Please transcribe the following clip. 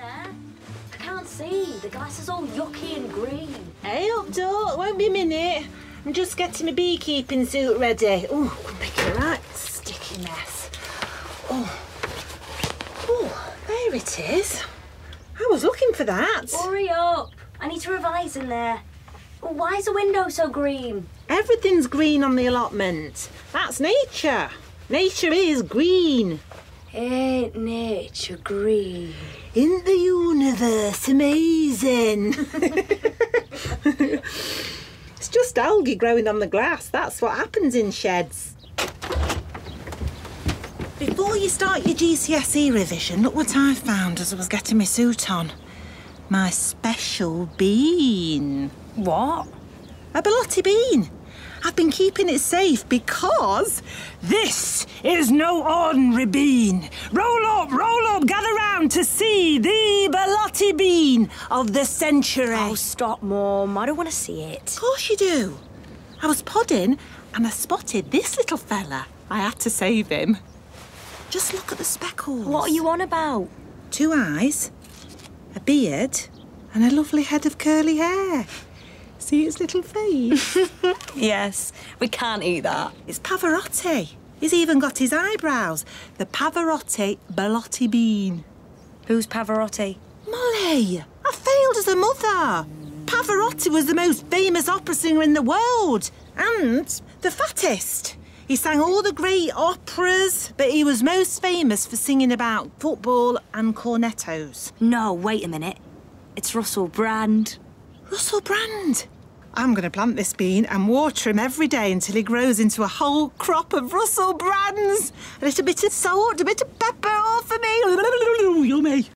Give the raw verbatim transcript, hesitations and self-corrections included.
there? I can't see. The glass is all yucky and green. Hey up, Dot. Won't be a minute. I'm just getting my beekeeping suit ready. Oh, I'm making a right sticky mess. Oh, oh, there it is. I was looking for that. Hurry up. I need to revise in there. Oh, why is the window so green? Everything's green on the allotment. That's nature. Nature is green. Ain't nature green? In the universe, amazing. It's just algae growing on the grass. That's what happens in sheds. Before you start your G C S E revision, look what I found as I was getting my suit on. My special bean. What? A Belotti bean. I've been keeping it safe because this is no ordinary bean. Roll up, roll up, gather round to see the Belotti bean of the century. Oh, stop, Mum. I don't want to see it. Of course you do. I was podding and I spotted this little fella. I had to save him. Just look at the speckles. What are you on about? Two eyes, a beard, and a lovely head of curly hair. See its little face? Yes, we can't eat that. It's Pavarotti. He's even got his eyebrows. The Pavarotti Belotti bean. Who's Pavarotti? Molly, I failed as a mother. Pavarotti was the most famous opera singer in the world and the fattest. He sang all the great operas, but he was most famous for singing about football and cornettos. No, wait a minute. It's Russell Brand. Russell Brand. I'm going to plant this bean and water him every day until he grows into a whole crop of Russell Brands. A little bit of salt, a bit of pepper, all for me.